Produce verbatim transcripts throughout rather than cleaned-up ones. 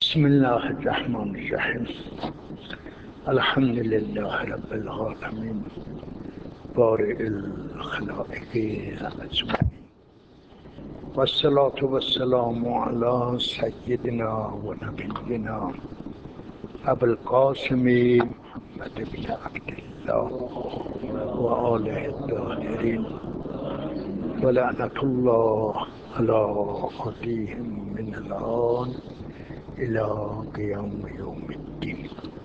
بسم الله الرحمن الرحیم. الحمد لله رب العالمین بارئ الخلائق اجمعین و الصلاة و السلام علی سیدنا و نبینا ابی القاسم محمد بن عبدالله و آله الطاهرین و لعنة الله علی أعدائهم من الآن الى قیام یوم الدین.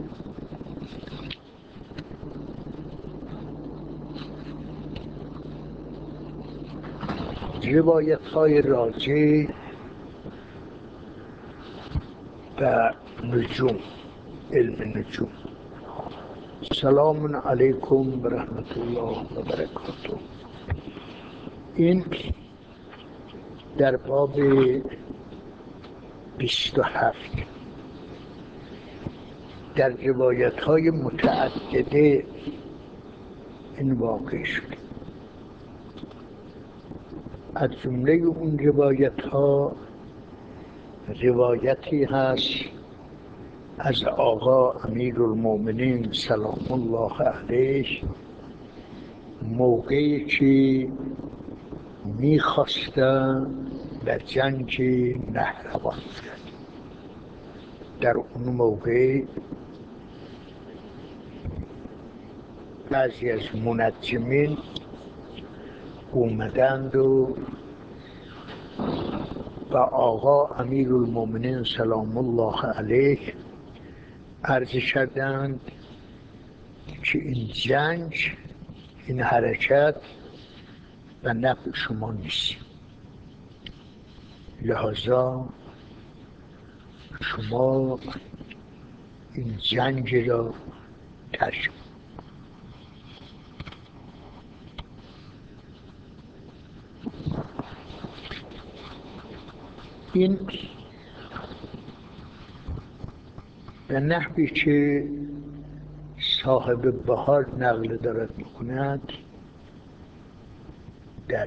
روایت های راجع به نجوم، علم نجوم. سلام علیکم و رحمت الله و برکاته. این در باب بیست و هفت در روایت های متعدده این واقع شد. از جمله اون روایت ها روایتی هست از آقا امیرالمؤمنین سلام الله علیه، موقعی که میخواستن به جنگ نهروان. در اون موقع بعضی از منجمین اومدند و به آقا امیرالمؤمنین سلام الله علیه عرض کردند که این جنگ، این حرکت به نفع شما نیست، لحاظا شما این جنگ را ترک. این به نحوی که صاحب بهار نقل دارد میکند در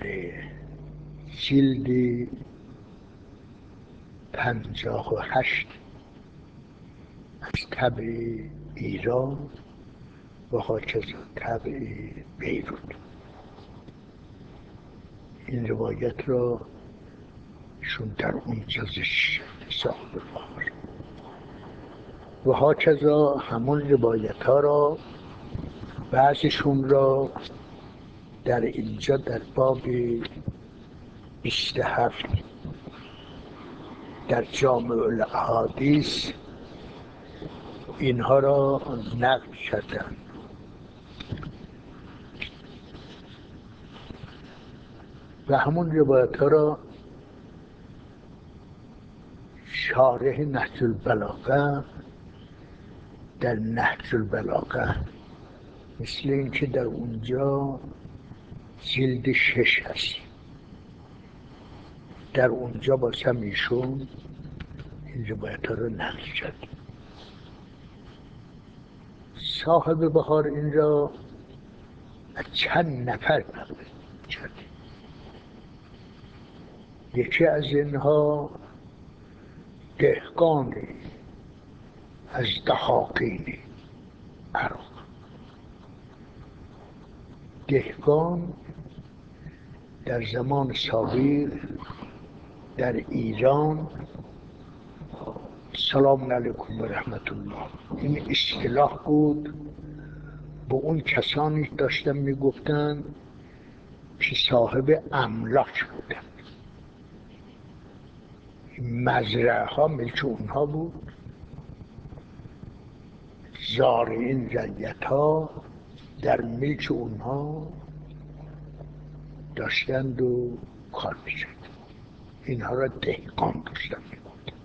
جلد پنجاه و هشت از طبع ایران و هاکذا طبع بیروت این روایت را شون در اونجا زش صاحب بهار و هاکذا همون روایت ها را بعضشون را در اینجا در باب بیست و هفت در جامع الاحادیث اینها را نقل کردند. و همون روایت ها را شارح نهج البلاغه در نهج البلاغه، مثل اینکه در اونجا جلد شش هست، در اونجا با ایشون این روایت ها رو نقل کرد. صاحب بهار این را از چند نفر نقل کرد. یکی از اینها دهقانی از دهاقین عراق. دهقان در زمان سابق در ایران، سلام علیکم و رحمت الله، این اصطلاح بود. به اون کسانی داشتن میگفتن که صاحب املاک بودن، مزرعه ها ملک اونها بود، زارعین رعیت ها در ملک اونها داشتند و کار میکرد. اینها را دهقان داشتن میگفتن،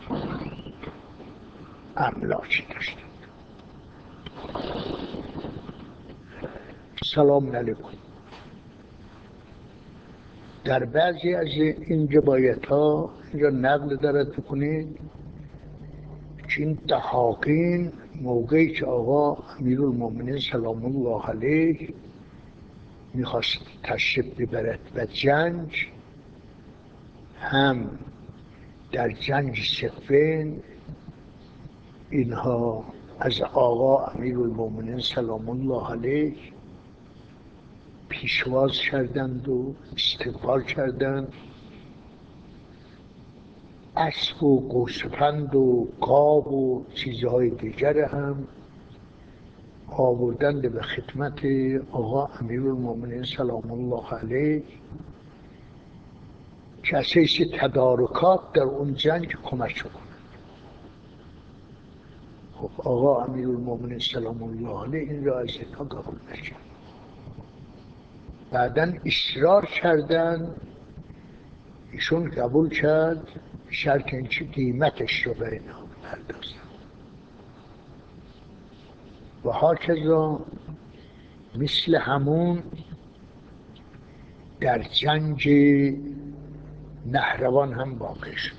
املاک داشتن. سلام علیکم. در بعضی از این روایت ها اینجا نقل دارد بکنید که این دهاقین موقعی که آقا امیرالمؤمنین سلام الله علیه میخواست تشریف ببرد و جنگ، هم در جنگ صفین اینها از آقا امیرالمومنین سلام الله علیه پیشواز کردند و استقبال کردند. اسب و گوسفند و گاو و چیزهای دیگر هم آوردند به خدمت آقا امیرالمومنین سلام الله علیه که اساس تدارکات در اون جنگ کمک کنند. خب آقا امیرالمومنین سلام الله علیه این را از اینها قبول نکرد. بعداً اصرار کردن، ایشون قبول کرد، شرط این چی قیمتش رو به اینها پردازن. و هاکذا مثل همون در جنگ نهروان هم واقع شد.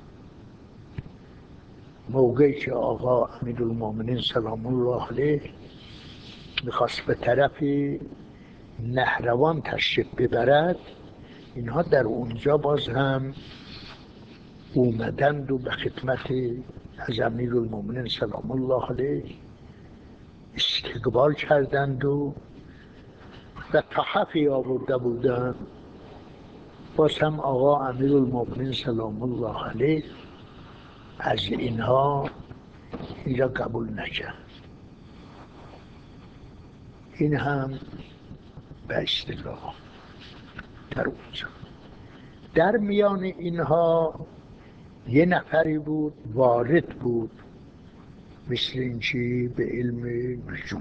موقعی که آقا امیرالمومنین سلام الله علیه میخواست به طرف نهروان تشریف ببرد، اینها در اونجا باز هم اومدند و به خدمت از امیرالمومنین سلام الله علیه استقبال کردند و و تحفی آورده بودند. باز هم آقا امیرالمومنین سلام الله علیه از اینها این را قبول نکرد. این هم به اصطلاح در اونجا. در میان اینها یه نفری بود وارد بود، مثل اینچی به علم نجوم.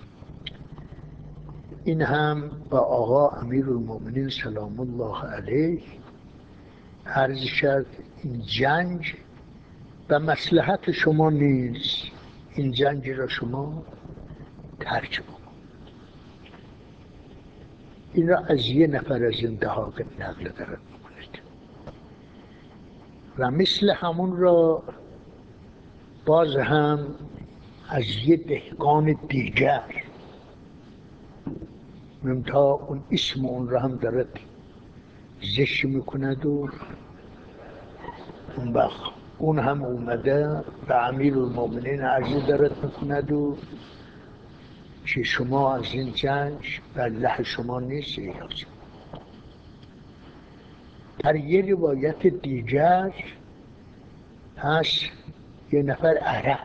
این هم با آقا امیرالمومنین سلام الله علیه عرض کرد این جنگ به مصلحت شما نیست، این جنگ را شما ترک بکن. این را از یه نفر از این دهاق نقل دارد میکنید و مثل همون را باز هم از یه دهقان دیگر، ممتا اون اسم اون را هم دارد ذکر میکند و اون وقت اون هم اومده به امیرالمومنین عرض دارد میکند و که شما از این جنگ والله شما نیست. ایراز در یه روایت دیگر هست یه نفر عرب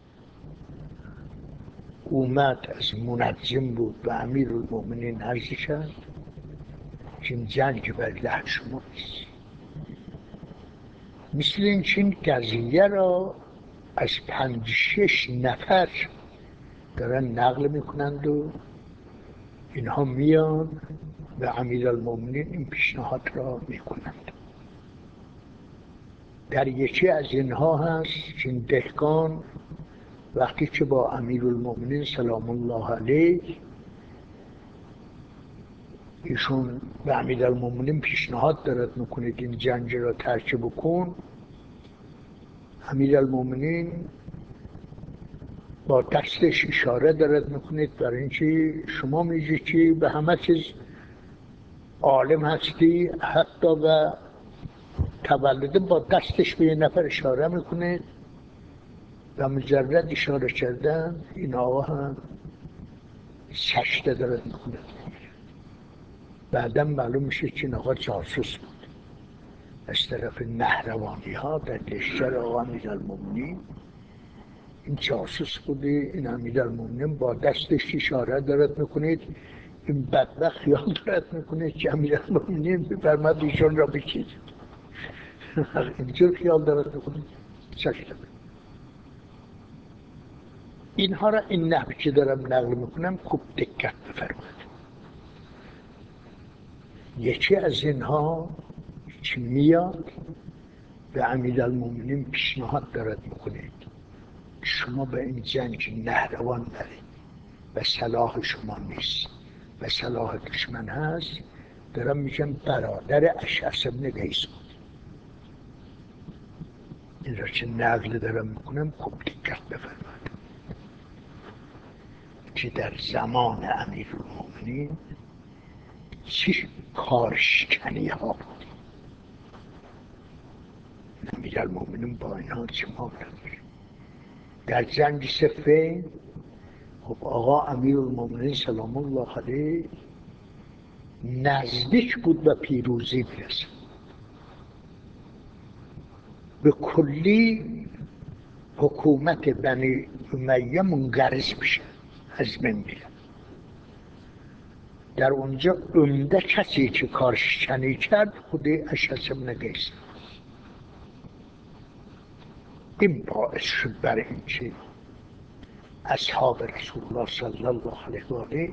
اومد از منجم بود به امیرالمومنین عرض کرد که این جنگ والله شما نیست. مثل این چین قضیه را از پنج شش نفر دارن نقل میکنند و اینها میان به امیرالمومنین این پیشنهاد را میکنند. در یکی از اینها هست که این دهقان وقتی که با امیرالمومنین سلام الله علیه ایشون به امیرالمومنین پیشنهاد دارد میکنید این جنگ را ترک بکن، امیرالمومنین با دستش اشاره دارد میکنید برای اینکه شما میگی که به همه چیز عالم هستی، حتی و تولده با دستش به یه نفر اشاره میکنه و مجرد اشاره کردن این آقا هم سجده دارد میکنه. بعدا معلوم میشه که این آقا جاسوس بود از طرف نهروانی ها در لشکر آقا امیرالمومنین. این جاسوس بوده. این امیرالمومنین با دستش اشاره دارد میکنید، این بدبخت خیال دارد میکنه که امیرالمومنین بفرماد ایشان را بکشید. اینجور خیال دارد میکنید. سجده اینها را این نحوی که دارم نقل میکنم خوب دقت بفرمایید. یکی از اینها که میاد به امیرالمومنین پیشنهاد دارد میکنید شما به این جنگ نهروان برید و صلاح شما نیست و صلاح دشمن هست. دارم میگم برادر اشعث بن قیس بود. این را که نقل دارم میکنم خوب دقت بفرمایید که در زمان امیرالمومنین چه کارشکنی ها بود. امیرالمومنین با اینها چه مال نداره. در جنگ صفین خب آقا امیرالمومنین سلام الله علیه نزدیک بود و پیروزی برسه، به کلی حکومت بنی امیه منقرض بشه از بین میره. در اونجا عمده کسی که کارش چنین کرد خود اشعث بن قیس. این باعث شد برای این که اصحاب رسول الله صلی الله علیه و آله،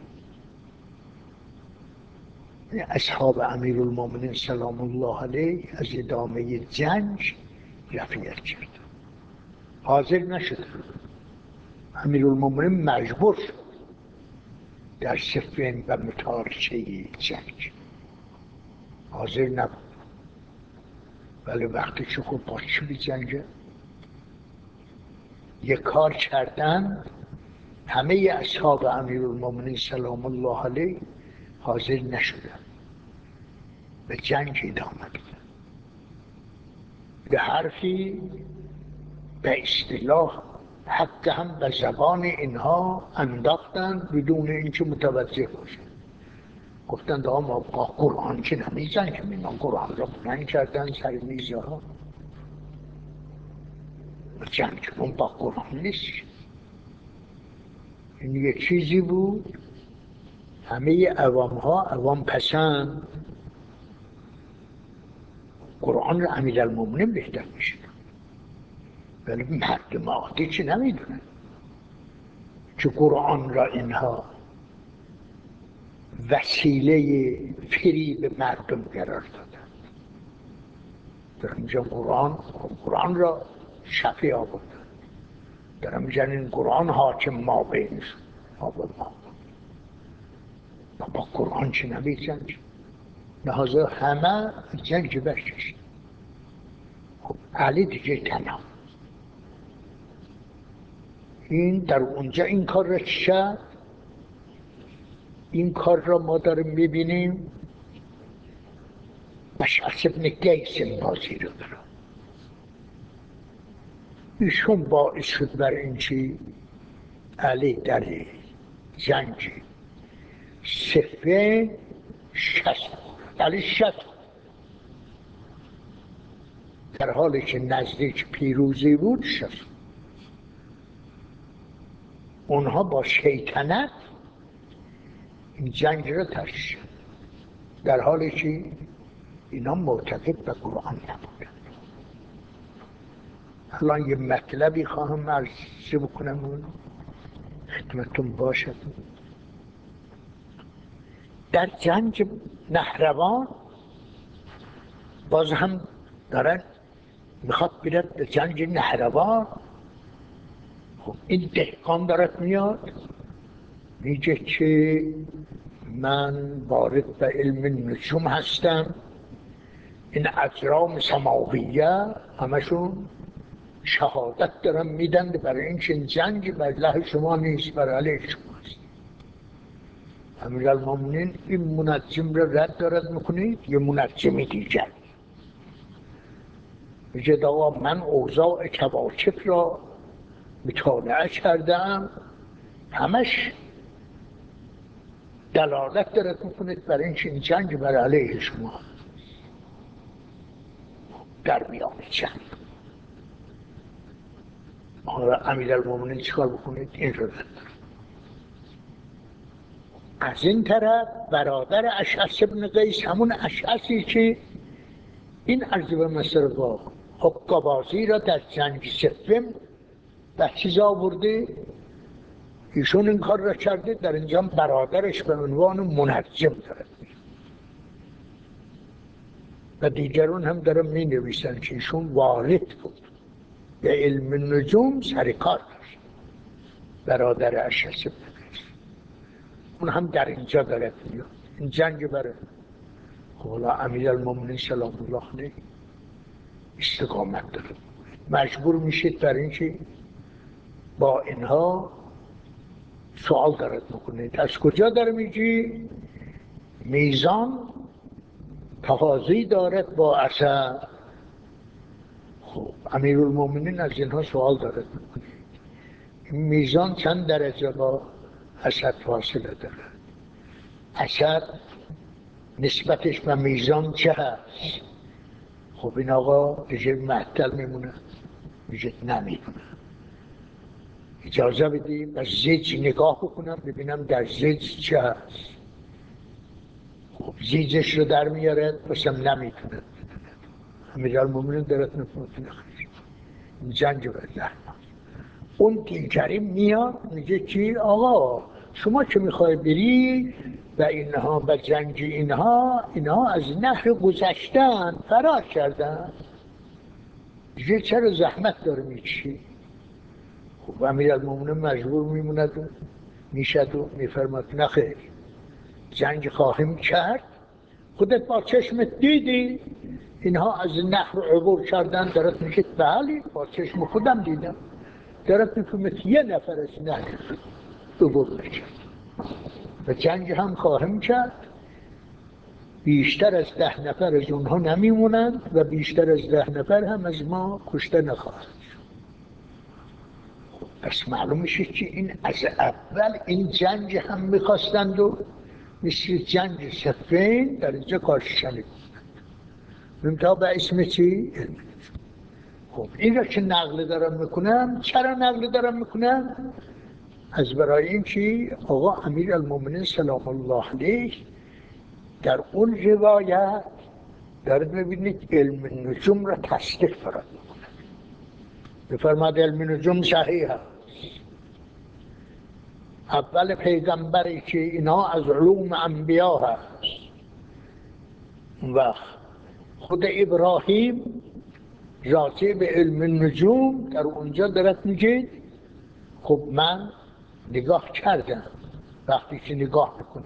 اصحاب امیرالمومنین سلام الله علیه، از ادامه جنگ رفیت کرد، حاضر نشد. امیرالمومنین مجبور شد در صفین و متارکه جنگ، حاضر نبود. ولی وقتی که خود با چی بجنگه، یک کار کردن همه اصحاب امیرالمومنین سلام الله علیه حاضر نشدن، به جنگ ادامه بدن. به حرفی به اصطلاح حتی هم به زبان اینها انداختن بدون اینکه متوجه باشن. گفتند آقا ما با قرآن که نمیزنیم، اینا قرآن را بلند کردن سر میزه ها، جنگ اون با قرآن نیست. این یک چیزی بود همه عوام ها عوام پسند قرآن را امیرالمومنین بهتر میشه، ولی مردم عادی که نمیدونن که قرآن را اینها وسیله فریب مردم قرار دادن. در اینجا قرآن قرآن را شفیع آوردن، در اینجا این قرآن حاکم ما بین آورد ما با قرآن چه نمی‌جنگ، لحاظا همه جنگ بشش. خب علی دیگه تنها این در اونجا این کار را شد. این کار را ما داریم میبینیم اشعث بن قیس این بازی رو دارم. ایشون باعث شد بر این چی علی در جنگ صفین شست، علی شست، در حالی که نزدیک پیروزی بود شست. اونها با شیطنت این جنگ را ترش، در حالی که اینا معتقد به قرآن نبودن. الان یه مطلبی خواهم عرض بکنم اون خدمتون باشد. در جنگ نهروان باز هم دارن میخواد بیرد به جنگ نهروان. خب این دهقان دارد میاد میگه که من وارد به علم نجوم هستم، این اجرام سماویه همشون شهادت دارن میدن برای اینکه این جنگ بر علیه شما نیست، بر علیه شماست. امیرالمومنین این منجم را رد دارد میکنید، یه منجمی دیگر میگه آقا من اوضاع کواکب را مطالعه کردم، همش دلالت دارد میکنید برای اینکه این جنگ بر علیه شما. در میان جنگ امیرالمومنین چیکار بکنید؟ این رو رد. از این طرف برادر اشعث بن قیس، همون اشعثی که این عرض به مصر با حقابازی را در جنگ صفین به چیز آورده، ایشون این کار را کرده، در اینجا برادرش به عنوان منجم دارد و دیگرون هم دارن می نویسن که ایشون وارد بود به علم نجوم سر کار داشت، برادر اشعث بن قیس. اون هم در اینجا دارد میاد این جنگ بره. حالا امیرالمومنین سلام الله علیه استقامت داره، مجبور میشید در این که با اینها سوال دارد میکنید. از کجا داره میگی؟ میزان تقاضی دارد با اثر. خب امیرالمومنین از اینها سوال دارد میکنید، میزان چند درجه با اسد فاصله داره؟ اسد نسبتش به میزان چه هست؟ خب این آقا دیگه معطل میمونه، دیگه نمیدونه. اجازه بدیم به زیج نگاه بکنم ببینم در زیج چه هست. خب زیجش رو در میاره بسم نمیتونه. امیرالمومنین درت نمیتونه جنگ بده. اون دیگری میاد میگه چی؟ آقا شما که میخوای بری و اینها به جنگ اینها اینها از نهر گذشتن فرار کردن، دیگه چرا زحمت داره میکشی؟ خب امیرالمومنین مجبور میموند و میشد و میفرماد نخیر، جنگ خواهیم کرد. خودت با چشمت دیدی اینها از نهر عبور کردن؟ درت میگه بله با چشم خودم دیدم. درت میفهمد یه نفر از نهر عبور نکرد و جنگ هم خواهیم کرد. بیشتر از ده نفر از اونها نمیمونند و بیشتر از ده نفر هم از ما کشته نخواهند. پس معلوم میشه که این از اول این جنگ هم میخواستند و مثل جنگ صفین در اینجا کارشنی منتها به اسم چی؟ خب این را که نقل دارم میکنم، چرا نقل دارم میکنم؟ از برای این که آقا امیرالمومنین سلام الله علیه در اون روایت دارد میبینید علم نجوم را تصدیق فرد میکنه. بفرماد علم نجوم صحیح هست. اول پیغمبری که اینا از علوم انبیا هست و خود ابراهیم راجع به علم نجوم در اونجا دارد میگه خب من نگاه کردم. وقتی که نگاه میکنم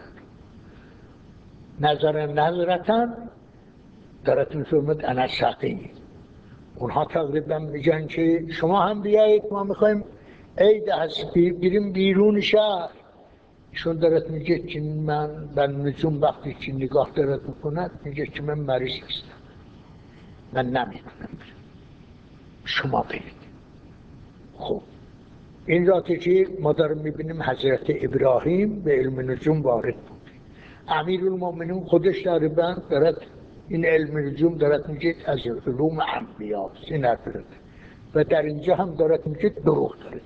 نظر نظرتن دارد میفرمد انا سقیم. اونها تقریبا میگن که شما هم بیایید ما میخوایم عید هست بریم بیرون شهر. چون دارد میگه که من به نجوم وقتی که نگاه دارد میکند میگه که من مریض هستم، من نمیتونم شما برید. خب این را که ما داریم میبینیم حضرت ابراهیم به علم نجوم وارد بود. امیرالمومنین خودش تقریبا دارد این علم نجوم دارد میگه از علوم انبیا این ندارد و در اینجا هم دارد میگه دروغ دارد.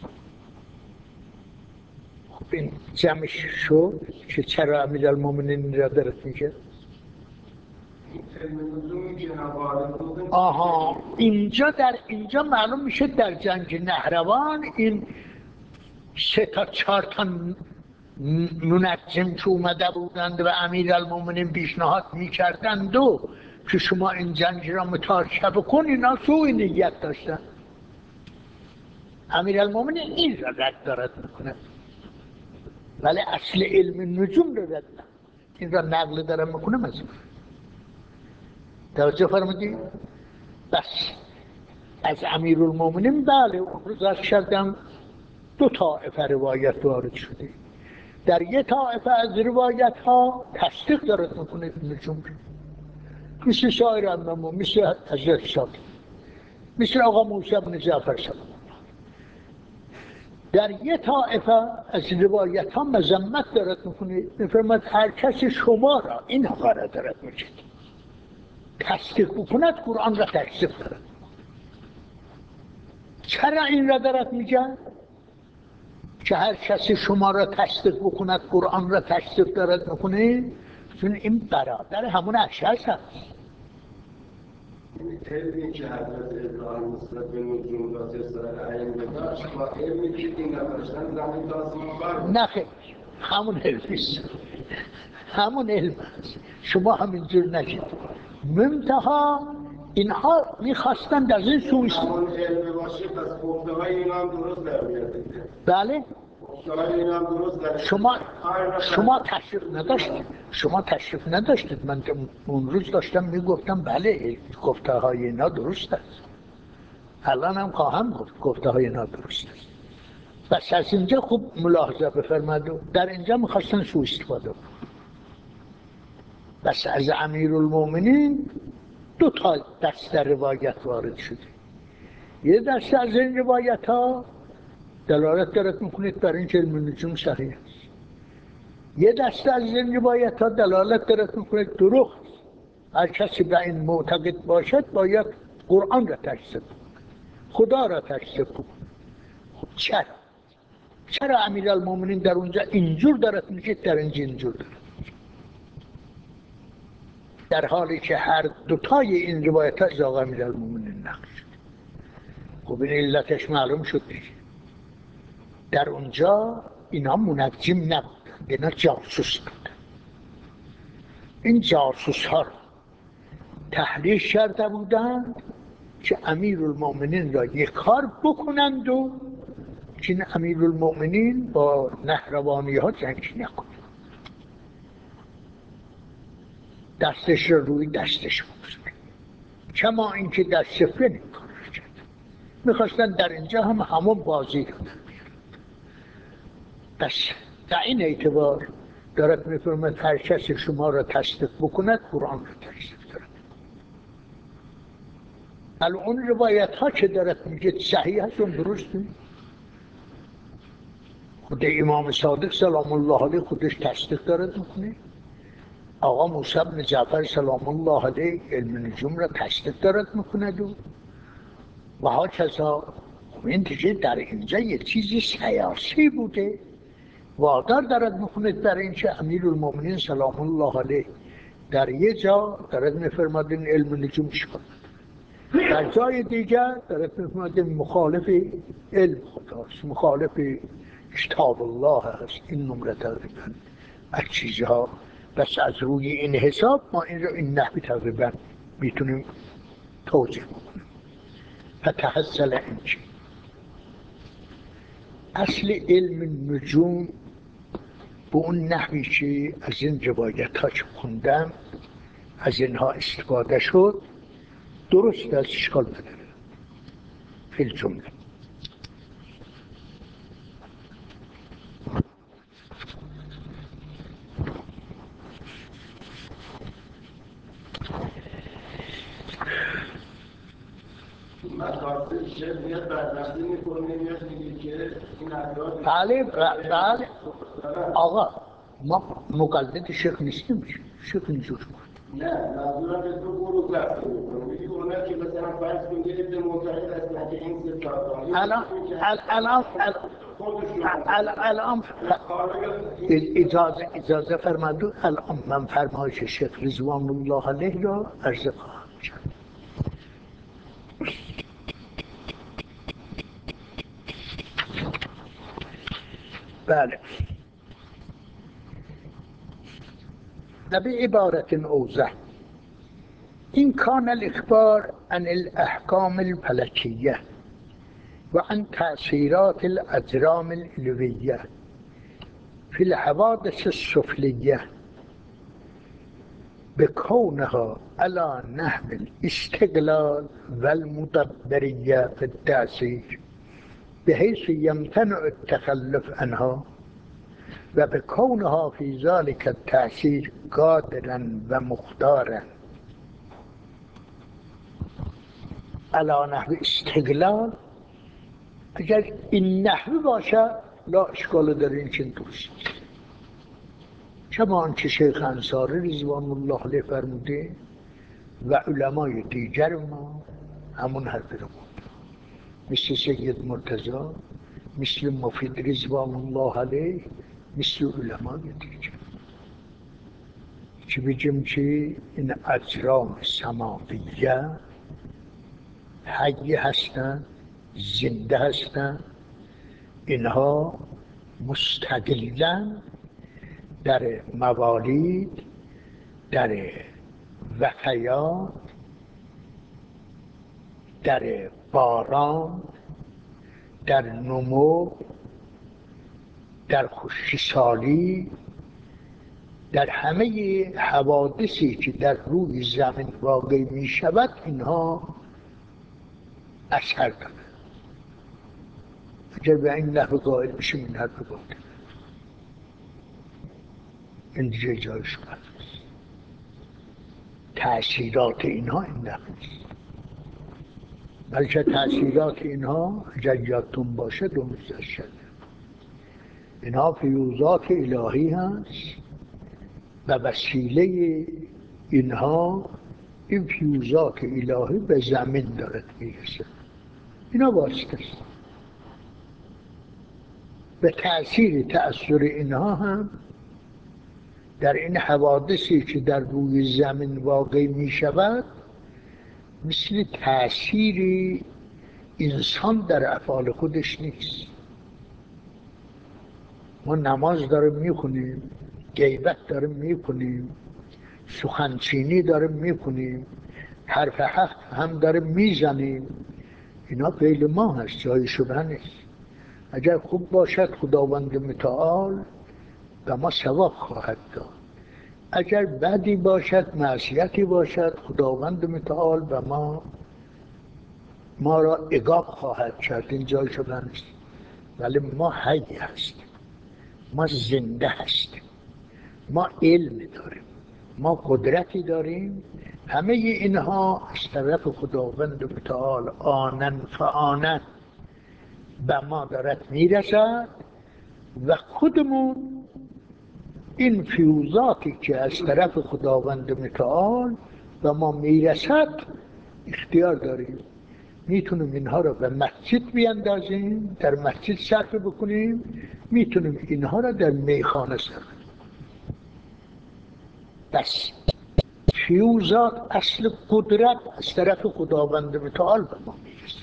خب این جمعش شد که چرا امیرالمومنین را دارد میگه. آها اینجا در اینجا معلوم میشه در جنگ نهروان این سه تا چهار تا منجم که اومده بودند و امیرالمومنین پیشنهاد میکردند و که شما این جنگ را متارکه بکن، اینا سوء نیت داشتن. امیرالمومنین این را رد دارد میکنه ولی اصل علم نجوم را رد. این را نقل دارم میکنم از توجه فرمودی؟ بس از امیرالمومنین بله اون روز از کردم دو طائفه روایت وارد شده. در یک طائفه از روایت ها تصدیق دارد میکنه نجوم رو، مثل شاعر امامو، مثل حضرت شاعر، مثل آقا موسی بن جعفر شد. در یک طائفه از روایت ها مذمت دارد میکنه، میفرماد هر کسی شما را این حقاره دارد میگه تصدیق بکند قرآن را تصدیق دارد. چرا این را دارد میگن؟ که هر کسی شما را تصدیق بکند قرآن را تصدیق دارد میکنه، چون این برادر همون اشعث هست. علمی که حضرت ابراهیم نسبت به نجوم را جسر عین داشت با علمی که این نداشتن زمین تا آسمان فرق نه خیلی همون علمیست، همون علم هست. شما همینجور نشید. منتها اینها میخواستند از این سویست همون علم باشه پس گفته های اینا هم درست در میاد. بله گفته های اینا هم درست در شما شما تشریف نداشتید، شما تشریف نداشتید. من اون روز داشتم میگفتم بله گفته های اینا درست است. الان هم خواهم گفت گفته های اینا درست است. بس از اینجا خوب ملاحظه بفرمایید. در اینجا میخواستن سوء استفاده کنن. بس از امیرالمومنین دو تا دست روایت وارد شده. یه دست از این روایت ها دلالت دارد میکنید بر این که علم نجوم صحیح است. یه دسته از این روایت ها دلالت دارد میکنید دروغ، هر کسی به این معتقد باشد باید قرآن را تکذیب، خدا را تکذیب. خب چرا؟ چرا امیرالمومنین در اونجا اینجور دارد میگه، در اینجا اینجور دارد، در حالی که هر دوتای این روایت ها از آقا امیرالمومنین نقل شد؟ خب این علتش معلوم شد دیگه. در اونجا اینا منجم نبود، اینا جاسوس بود. این جاسوس ها رو تحریک کرده بودند که امیرالمومنین را یک کار بکنند و که این امیرالمومنین با نهروانی ها جنگ نکنه، دستش را روی دستش بگذاره، کما اینکه در صفر این کار را کرد. میخواستن در اینجا هم همون بازی رو در بیارن. بس در این اعتبار دارد میفرماید هر کسی شما را تصدیق بکند قرآن را تصدیق دارد. الان اون روایت ها که دارد میگه صحیح هست، اون درسته. خود امام صادق سلام الله علیه خودش تصدیق دارد میکنه، آقا موسی بن جعفر سلام الله علیه علم نجوم را تصدیق دارد میکند و و ها کذا. این دیگه در اینجا یه چیزی سیاسی بوده، وادار دارد میکنید در این که امیرالمومنین سلام الله علیه در یه جا دارد میفرماد این علم نجوم چیکار، در جای دیگر دارد میفرماد مخالف علم خداست، مخالف کتاب الله هست. این نمره تقریبا از چیزها. بس از روی این حساب ما این رو این نحوی تقریبا میتونیم توضیح بکنیم. فتحصل اینچه اصل علم نجوم به اون نحوی که از این روایت ها که خوندم از اینها استفاده شد درست از اشکال نداره فی الجمله. مقاصد شیخ میاد بررسی میکنه، میاد میگه که این افراد بله بله آقا ما مقلد شیخ نیستیم، شیخ اینجور نه منظورم به تو گروه تقسیم میکنه، میگه اونا که مثلا فرض کن یه عده معتقد هستن که این سه تا الان الان الان اجازه اجازه فرمایید الان من فرمایش شیخ رضوان الله علیه را عرض خواهم کرد. بله بعبارة أوضح إن كان الإخبار عن الأحكام الفلكية وعن تأثيرات الأجرام العلوية في الحوادث السفلية بكونها على نحو الاستقلال والمدبرية في التأثير بحيث يمتنع التخلف عنها وبكونها في ذلك التأثير قادرا ومختارا على نحو استقلال. اگر این نحوی باشه لا اشکال در این چند درست، کما آنچه شیخ انصاری رضوان الله علیه فرموده و علمای دیگر ما همون حرف رو بود، مثل سید مرتضی، مثل مفید رضوان الله علیه، مثل علمای دیگر که بگیم که این اجرام سماویه حی هستن، زنده هستن، اینها مستقلن در موالید، در وفیات، در باران، در نمو، در خشکسالی، در همه حوادثی که در روی زمین واقع می شود اینها اثر دارد. اگر به این نحو قائل بشیم این حرف باید این دیگه جایش قرار است. تأثیرات اینها این نحو است. بلکه تأثیرات اینها اگر یادتون باشه دو روز شده، اینها فیوزات الهی هست و وسیله اینها این فیوزات الهی به زمین دارد میرسه. اینا واسطه است. به تأثیر تأثیر اینها هم در این حوادثی که در روی زمین واقع می شود مثل تأثیر انسان در افعال خودش نیست. ما نماز داریم میکنیم، غیبت داریم میکنیم، سخنچینی داریم میکنیم، حرف حق هم داریم میزنیم، اینا فعل ما هست، جای شبه نیست. اگر خوب باشد خداوند متعال به ما ثواب خواهد داد، اگر بدی باشد معصیتی باشد خداوند متعال به ما ما را عقاب خواهد کرد، این جای شبه نیست. ولی ما حی هستیم، ما زنده هستیم، ما علم داریم، ما قدرتی داریم. همه اینها از طرف خداوند متعال آنن فآنن به ما دارد میرسد و خودمون این فیوزاتی که از طرف خداوند متعال به ما میرسد اختیار داریم. میتونیم اینها را به مسجد بیاندازیم، در مسجد صرف بکنیم، میتونیم اینها را در میخانه صرف بکنیم. بس فیوزات اصل قدرت از طرف خداوند متعال به ما میرسه.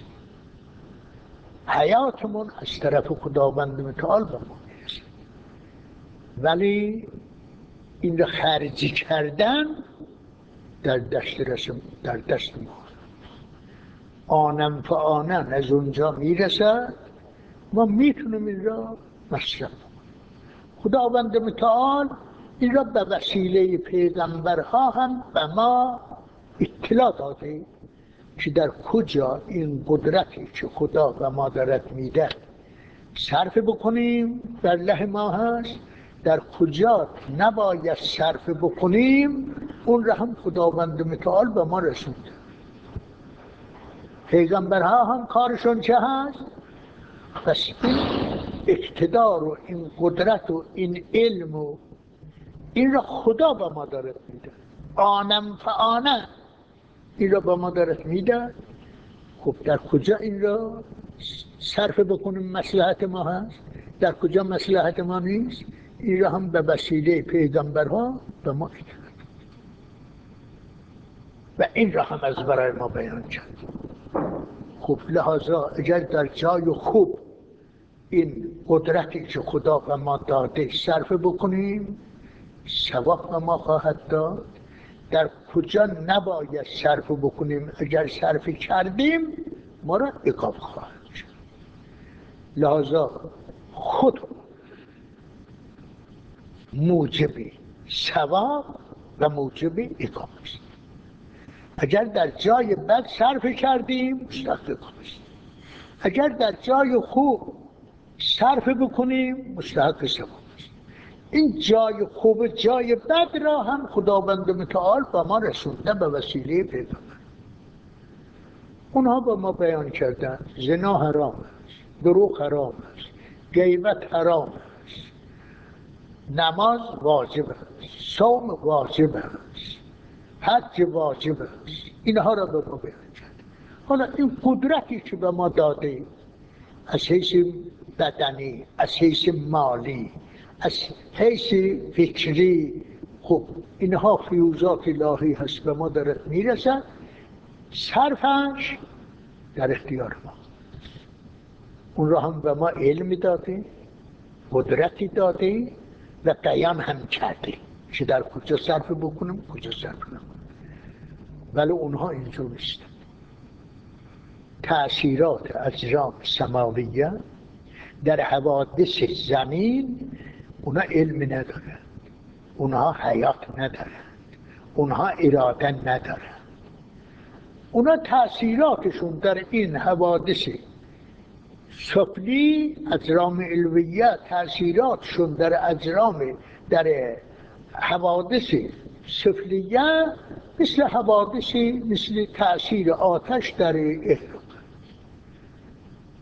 حیاتمون از طرف خداوند متعال به ما میرسه، ولی این را خرجی کردن در دست رسم در دست ما. آنم فآنن از اونجا میرسد، ما میتونیم این را مصرف کنیم. خداوند متعال این را به وسیله پیغمبرها هم به ما اطلاع داده که در کجا این قدرتی که خدا به ما دارد میده صرف بکنیم در له ما هست، در کجا نباید صرف بکنیم اون را هم خداوند متعال به ما رسونده. پیغمبرها هم کارشون چه هست؟ پس این اقتدار و این قدرت و این علم و این را خدا به ما دارد میده. آنم فآنن این را به ما دارد میده. خب در کجا این را صرف بکنیم مصلحت ما هست، در کجا مصلحت ما نیست، این را هم به وسیله پیغمبرها به ما میده و این را هم از برای ما بیان کرد. خب لحاظا اگر در جای خوب این قدرتی که خدا به ما داده صرف بکنیم ثواب به ما خواهد داد. در کجا نباید صرف بکنیم اگر صرف کردیم ما را عقاب خواهد شد. لحاظا خود موجب ثواب و موجب عقاب است. اگر در جای بد صرف کردیم مستحق است، اگر در جای خوب صرف بکنیم مستحق ثواب است. این جای خوب جای بد را هم خداوند متعال به ما رسونده به وسیله پیغمبر. اونها به ما بیان کردن زنا حرام است، دروغ حرام است، غیبت حرام است، نماز واجب است، صوم واجب است، حج واجب است. اینها را به ما بیان کرد. حالا این قدرتی که به ما داده از حیث بدنی، از حیث مالی، از حیث فکری، خب اینها فیوزات الهی هست به ما دارد میرسد، صرفش در اختیار ما. اون را هم به ما علم داده، قدرتی داده و بیان هم کرده که در کجا صرف بکنیم کجا صرف نکنیم. ولی اونها اینجور نیست. تأثیرات اجرام سماویه در حوادث زمین اونها علم ندارند، اونها حیات ندارند، اونها اراده ندارند. اونها تأثیراتشون در این حوادث سفلی اجرام علویه، تأثیراتشون در اجرام در حوادث سفلیه مثل حوادثی مثل تأثیر آتش در احراق.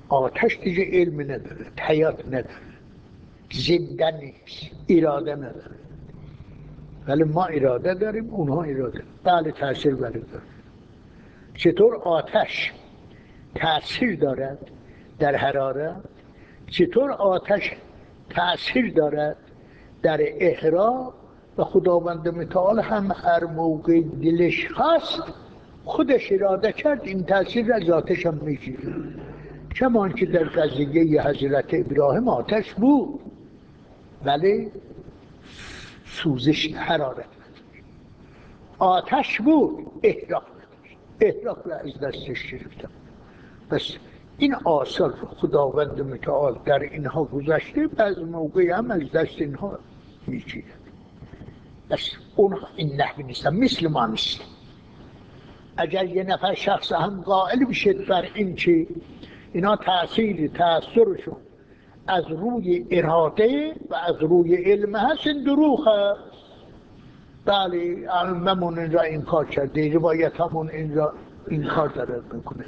آتش دیگه علم نداره، حیات نداره، زنده نیست، اراده نداره. ولی ما اراده داریم، اونها اراده. بله تأثیر بله داره. چطور آتش تأثیر دارد در حرارت، چطور آتش تأثیر دارد در احراق، و خداوند متعال هم هر موقع دلش خواست خودش اراده کرد این تأثیر از آتش هم میگیره. چمان که در قضیه حضرت ابراهیم آتش بود ولی سوزش حرارت نداشت، آتش بود احراق نداشت، احراق را از دستش گرفتم. بس این آثار خداوند متعال در اینها گذشته، بعض موقعی هم از دست اینها میگیره. بس اونها این نحوی نیستن، مثل ما نیستن. اگر یه نفر شخص هم قائل بشد بر این که اینا تأثیر تأثیرشون از روی اراده و از روی علم هست، این دروغ هست. بله علممون این را این کار کرده، روایت همون این را این کار دارد میکنه.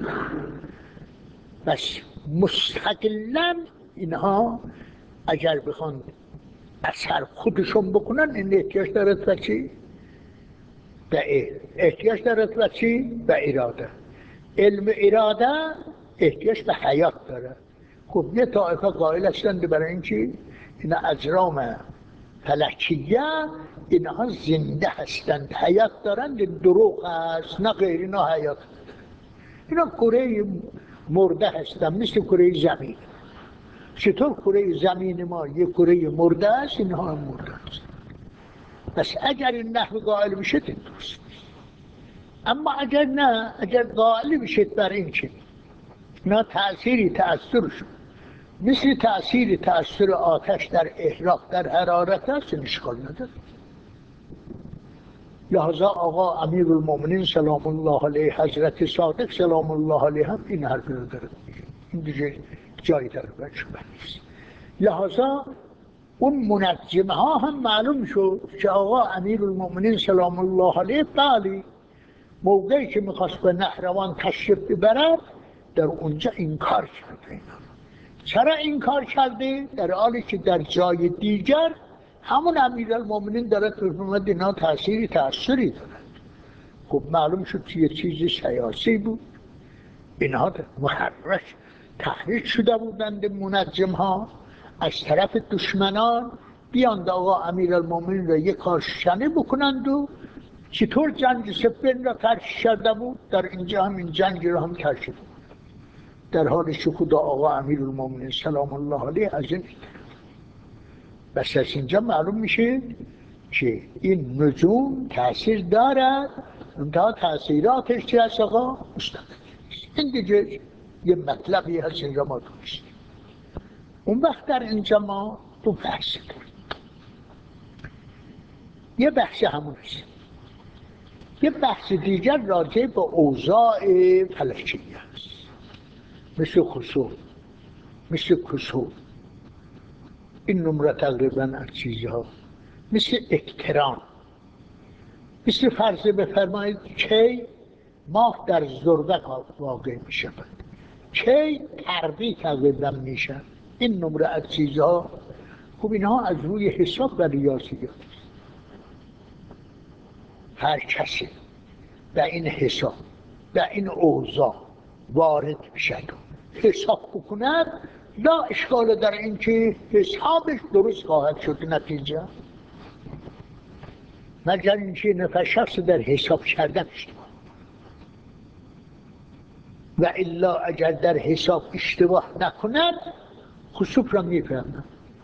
بس مستقلاً اینها اگر بخوان اثر خودشون بکنن، این احتیاج دارد و چی؟ به احتیاج دارد و چی؟ به اراده. علم اراده احتیاج به حیات داره. خب یه طایفه قائل هستند برای این که این اجرام فلکیه اینها زنده هستند، حیات دارند، دروغ هست، نه غیر، اینا حیات هستند. اینا کره مرده هستند، مثل کره زمین. چطور کره زمین ما یه کره مرده است، اینها هم مرده هست. بس اگر این نحو قائل بشید این درست. اما اگر نه، اگر قائل بشید بر این که نه تأثیری تأثیرشون مثل تأثیر تأثیر آتش در احراق در حرارت هست، این اشکال نداره. لحظه آقا امیرالمومنین سلام الله علیه، حضرت صادق سلام الله علیه هم این حرف رو داره. این دیگه جایی در بچه نیست. لحظه اون منجمه ها هم معلوم شد که آقا امیرالمومنین سلام الله علیه بله موقعی که میخواست به نهروان تشریف ببرد در اونجا انکار کرده. چرا انکار کرده؟ در حالی که در جای دیگر همون امیرالمومنین داره فرمود اینا تأثیری تأثیری دارد. خب معلوم شد که یه چیزی سیاسی بود. اینها محرک تحریک شده بودند منجم ها از طرف دشمنان، بیاند آقا امیرالمومنین را یک کار شنه بکنند و چطور جنگ صفین را ترک کرده بود، در اینجا هم این جنگ را هم ترک کرده. در حالی که خدا آقا امیرالمومنین سلام الله علیه از این بس از اینجا معلوم میشه که این نجوم تأثیر دارد، اونتا تأثیراتش چی هست آقا؟ مستقل. این دیگه یه مطلبی هست اینجا ما داشتیم. اون وقت در اینجا ما دو بحث داریم. یه بحث همون هست، یه بحث دیگر راجع به اوضاع فلکیه هست، مثل خسوف، مثل کسوف، این نمره تقریبا از چیزها، مثل اقتران، مثل فرض بفرمایید که ماه در زربک واقع می شود، که پرده تقریبا می شود. این نمره از چیزها خب اینها از روی حساب و ریاضیات هر کسی به این حساب به این اوضاع وارد بشد حساب بکند، لا اشکال در این که حسابش درست خواهد شد. نتیجه مگر اینکه نفر شخص در حساب کردن اشتباه، و الا اگر در حساب اشتباه نکند خسوف را میفهمد،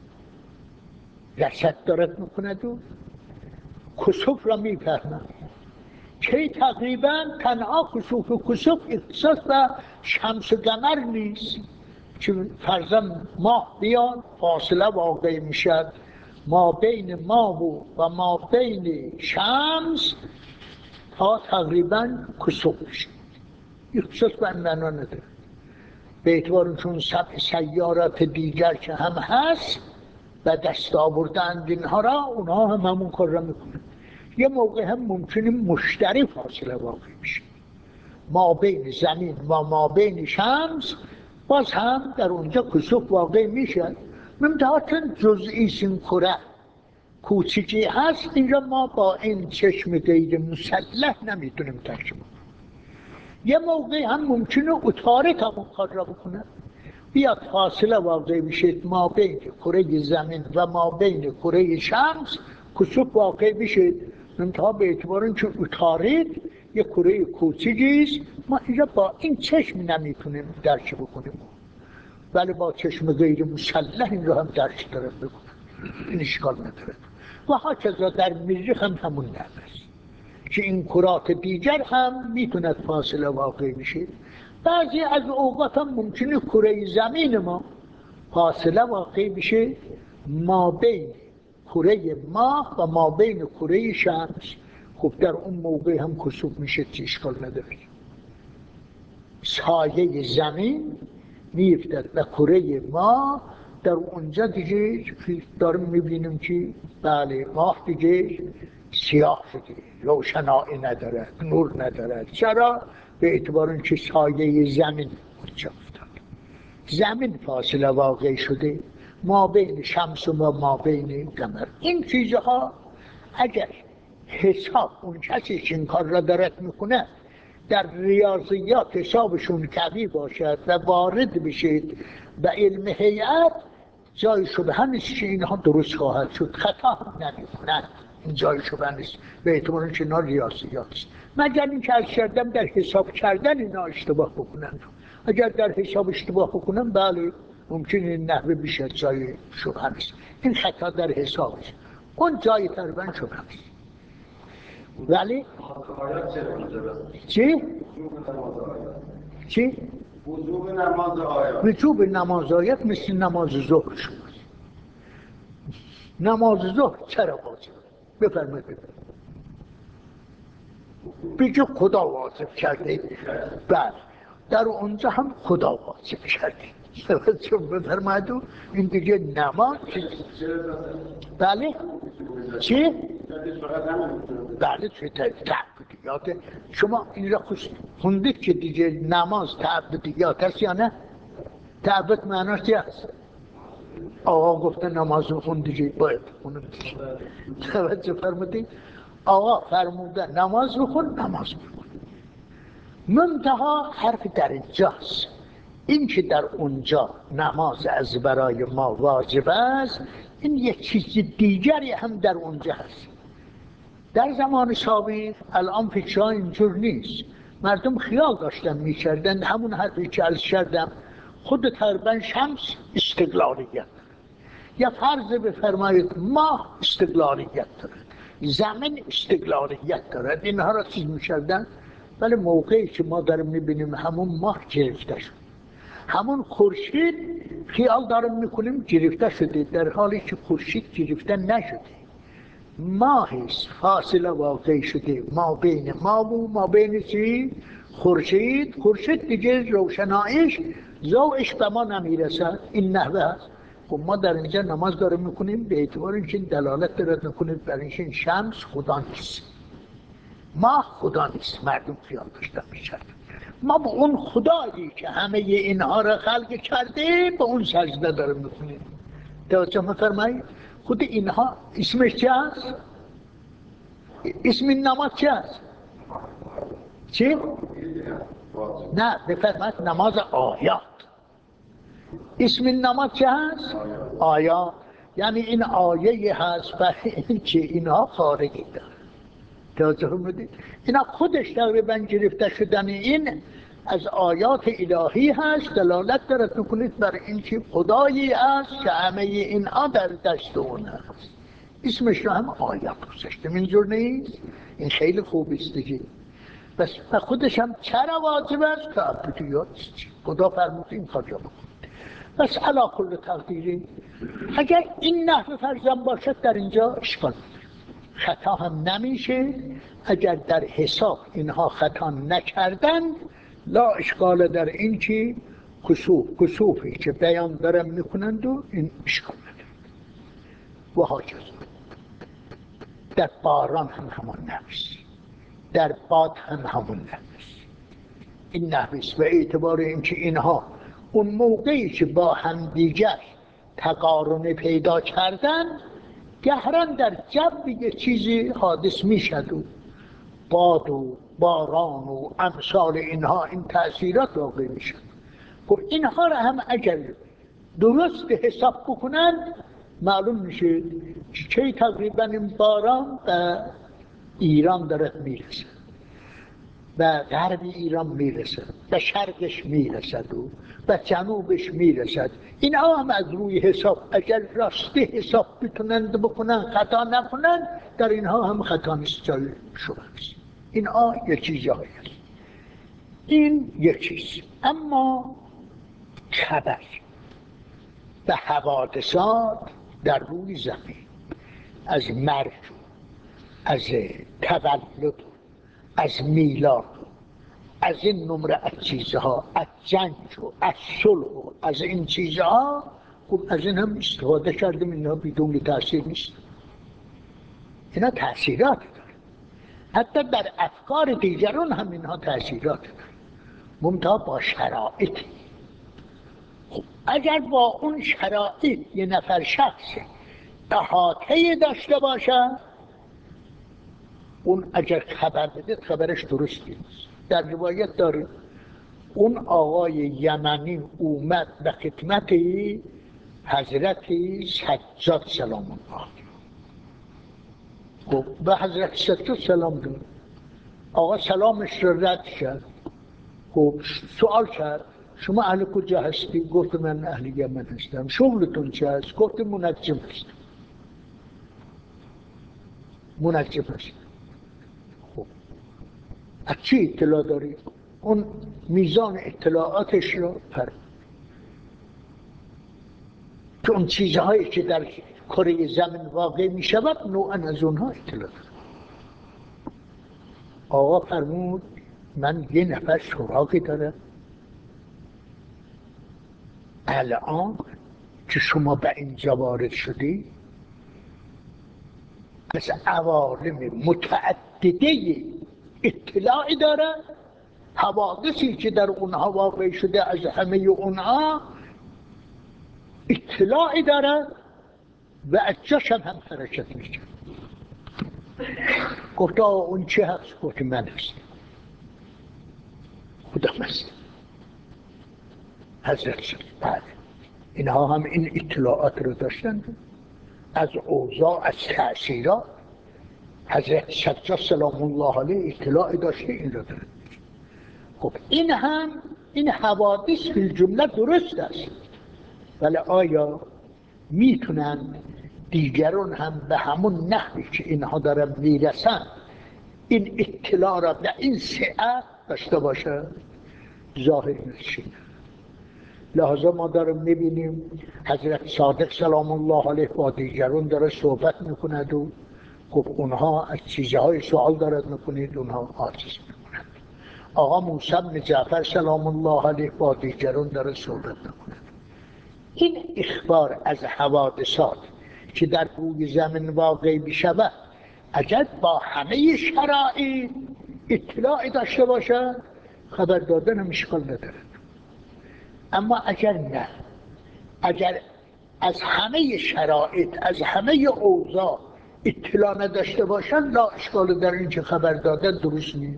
رصد دارد میکند و خسوف را میفهمد که تقریبا تنها خسوف و کسوف اختصاص و شمس و قمر نیست که فرضاً ماه بیاد فاصله واقع میشد ما بین ماه و ما بین شمس تا تقریبا کسوف میشه، اختصاص به این معنا نداره. به اعتبار چون سبع سیارات دیگر که هم هست و دست آوردند اینها را، اونها هم همون کار را میکنند. یه موقع هم ممکنه مشتری فاصله واقع میشه ما بین زمین و ما بین شمس باز هم در اونجا کسوف واقع میشه. منتها چون جزئی این کره کوچیکی هست، اینجا ما با این چشم غیر مسلح نمیتونیم ترجمه کنیم. یه موقع هم ممکنه اتاره همون کار را بکنه، بیاد فاصله واقع بشه ما بین کره زمین و ما بین کره شمس، کسوف واقع بشه. منتها به اعتبار اینکه اتارید یه کره کوچیکی است، ما اینجا با این چشم نمیتونیم درک بکنیم، ولی با چشم غیر مسلح این رو هم درک داره بکنه، این اشکال نداره. و هاکذا در مریخ هم همون نحوه است که این کرات دیگر هم میتوند فاصله واقع بشه. بعضی از اوقات هم ممکنه کره زمین ما فاصله واقع بشه ما بین کره ماه و ما بین کره شمس. خب در اون موقع هم کسوف میشه که اشکال نداره. سایه زمین میفتد و کره ما در اونجا دیگه داریم میبینیم که بله ماه دیگه سیاه شده، روشنایی نداره، نور نداره. چرا؟ به اعتبار اینکه سایه زمین اونجا افتاد. زمین فاصله واقع شده ما بین شمس و ما بین قمر. این چیزها اگر حساب اون کسی که این کار را دارد میکنه در ریاضیات حسابشون قوی باشد و وارد بشید به علم هیئت، جای شبهه نیست که اینها درست خواهد شد، خطا هم نمی‌کنند. این جای شبهه نیست به اعتبار اینکه اینا ریاضیات است، مگر اینکه از کردم در حساب کردن اینا اشتباه بکنند. اگر در حساب اشتباه بکنن بله ممکنه این نحوه بیشتر جای شبهه نیست. این خطا در حساب است، اون جای تقریبا شبهه نیست. ولی چی؟ چی؟ وجوب نماز آیات. وجوب نماز آیات مثل نماز ظهر شما. نماز ظهر چرا واجب؟ بفرمایید بفرمایید. بگه خدا واجب کرده. بله در اونجا هم خدا واجب کرده. چون بفرمایید این دیگه نماز. بله چی؟ بله چه تعبدیات شما این را خوندید که دیگه نماز تعبدیات هست یا نه؟ تعبد معناش چی هست؟ آقا گفته نماز بخون دیگه باید بخونم دیگه. توجه فرمودید؟ آقا فرموده نماز بخون، نماز بخون. منتها حرف در اینجاست، این که در اونجا نماز از برای ما واجب است، این یک چیز دیگری هم در اونجا هست. در زمان سابق الان فکرها اینجور نیست، مردم خیال داشتن میکردن همون حرفی که عرض کردم، خود تقریبا شمس استقلالیت، یا فرض بفرمایید ماه استقلالیت دارد، زمین استقلالیت دارد، اینها را چیز میکردن. ولی موقعی که ما داریم میبینیم همون ماه گرفته شد، همون خورشید خیال داریم میکنیم گرفته شده، در حالی که خورشید گرفته نشده، ماهیست فاصله واقع شده ما بین ما و ما بین چی؟ خورشید. خورشید دیگه روشنایش ضوءش به ما نمیرسد. این نحوه هست. خب ما در اینجا نماز داریم میکنیم به اعتبار اینکه دلالت دارد میکنید بر اینکه شمس خدا نیست، ماه خدا نیست. مردم خیال داشتن میکردن ما به اون خدایی که همه اینها را خلق کرده به اون سجده داریم میکنیم. توجه میفرمایید؟ خود اینها اسمش چه هست؟ اسم این نماز چه هست؟ چی؟ نه بفرمایید نماز آیات. اسم این نماز چه هست؟ آیات. یعنی این آیه هست برای اینکه اینها خارجی داره. توجه میدید؟ اینا خودش تقریبا گرفته شدن این از آیات الهی هست، دلالت دارد میکنید بر اینکه خدایی است که همه اینها در دست اون هست. اسمش رو هم آیات گذاشتم. اینجور نیست؟ این خیلی خوب است دیگه. بس خودش هم چرا واجب است؟ تعبدیات خدا فرمود این کار را بکنید. بس علی کل تقدیری اگر این نحو فرضاً باشد در اینجا اشکال خطا هم نمیشه. اگر در حساب اینها خطا نکردن لا اشکال در این که کسوف کسوفی که بیان دارم میکنند و این اشکال نداره. و هاکذا در باران هم همون نحوست، در باد هم همون نحوست. این نحوست به اعتبار اینکه اینها اون موقعی که با همدیگر تقارن پیدا کردن گهرن در جو یه چیزی حادث میشد و باد و باران و امثال اینها این تأثیرات واقع میشد. خب اینها را هم اگر درست حساب بکنند معلوم میشه که تقریبا این باران به ایران دارد میرسد، به غرب ایران میرسد، به شرقش میرسد و به جنوبش میرسد. اینها هم از روی حساب اگر راستی حساب بتونند بکنن خطا نکنند در اینها هم خطا نیست جای شما است. اینها یک چیزهایی است. این یک چیز. اما خبر به حوادثات در روی زمین از مرگ، از تولد، از میلاد، از این نمره از چیزها، از جنگ و از صلح و از این چیزها، خب از این هم استفاده کردیم. اینها بدون تأثیر نیست. اینا تأثیرات داره. حتی در افکار دیگران هم اینها تأثیرات داره، منتها با شرایط. خب اگر با اون شرایط یه نفر شخص احاطه داشته باشه، اون اگر خبر بده خبرش درستی نیست. در روایت داره اون آقای یمنی اومد به خدمت حضرت سجاد سلام الله. خب به حضرت سجاد سلام داد، آقا سلامش رو رد کرد. خب سوال کرد شما اهل کجا هستی؟ گفت من اهل یمن هستم. شغلتون چه هست؟ گفت منجم هستم. منجم هستم. خب از چی اطلاع داری؟ اون میزان اطلاعاتش رو پر که اون چیزهایی که در کره زمین واقع می شود نوعا از اونها اطلاع دارم. آقا فرمود من یه نفر سراغی دارم، الان که شما به اینجا وارد شدی از عوالم متعدده اطلاعی داره، حوادثی که در اونها واقع شده از همه اونها اطلاعی داره و از جاشم هم حرکت میشه. گفت اون چه هست؟ گفت من هستم، خودم هستم. حضرت شد بعد اینها هم این اطلاعات رو داشتن از اوضاع، از تأثیرات. حضرت سجاد سلام الله علیه اطلاعی داشته این رو داره. خب این هم این حوادث فی الجمله درست است، ولی آیا میتونن دیگران هم به همون نحوی که اینها دارن میرسن این اطلاع را به این سعه داشته باشه؟ ظاهر نشین. لحظه ما دارم میبینیم حضرت صادق سلام الله علیه با دیگران داره صحبت میکند و خب اونها از چیزهای سوال دارد میکنید، اونها عاجز میکنند. آقا موسی بن جعفر سلام الله علیه با دیگران داره صحبت میکند. این اخبار از حوادثات که در روی زمین واقع بشود اگر با همه شرایط اطلاعی داشته باشد خبر دادن هم اشکال ندارد. اما اگر نه، اگر از همه شرایط از همه اوضاع اطلاع نداشته باشند لا اشکال در این که خبر دادن درست نیست،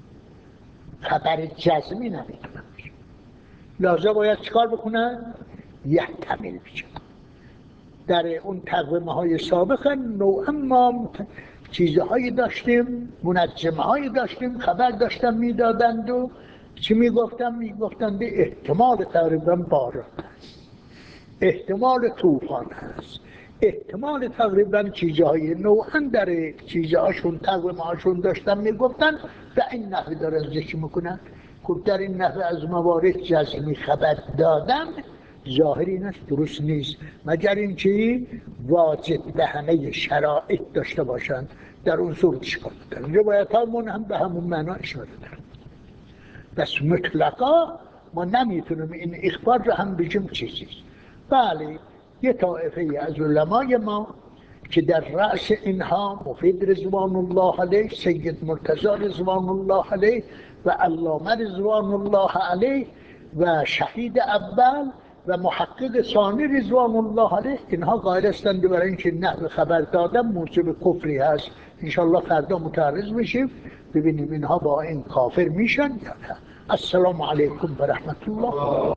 خبر جزمی نمیتونن. لازم باید چکار بکنن؟ یحتمل بشه. در اون تقویمه های سابق نوعا ما چیزهایی داشتیم، منجمه هایی داشتیم، خبر داشتن میدادند و چی میگفتن؟ میگفتند احتمال تقریبا باران هست، احتمال طوفان هست، احتمال تقریبا چیزهای نوعا در چیزهاشون تقویمه هاشون داشتن میگفتن به این نحوی دارن ذکر میکنن. خب در این نحوه از موارد جزمی خبر دادن ظاهری این است درست نیست، مگر اینکه واجد به همه شرایط داشته باشند. در اون صورت اشکال دارن. روایت هامون هم به همون معنا اشاره دارن. بس مطلقا ما نمیتونیم این اخبار رو هم بگیم چیزی. بله یه طائفه از علمای ما که در رأس اینها مفید رضوان الله علیه، سید مرتضی رضوان الله علیه و علامه رضوان الله علیه و شهید اول و محقق ثانی رضوان الله علیه اینها قائل هستند برای اینکه نقل خبر دادن موجب کفری هست. انشالله فردا متعرض میشیم ببینیم اینها با این کافر میشن یا نه. السلام علیکم و رحمت الله.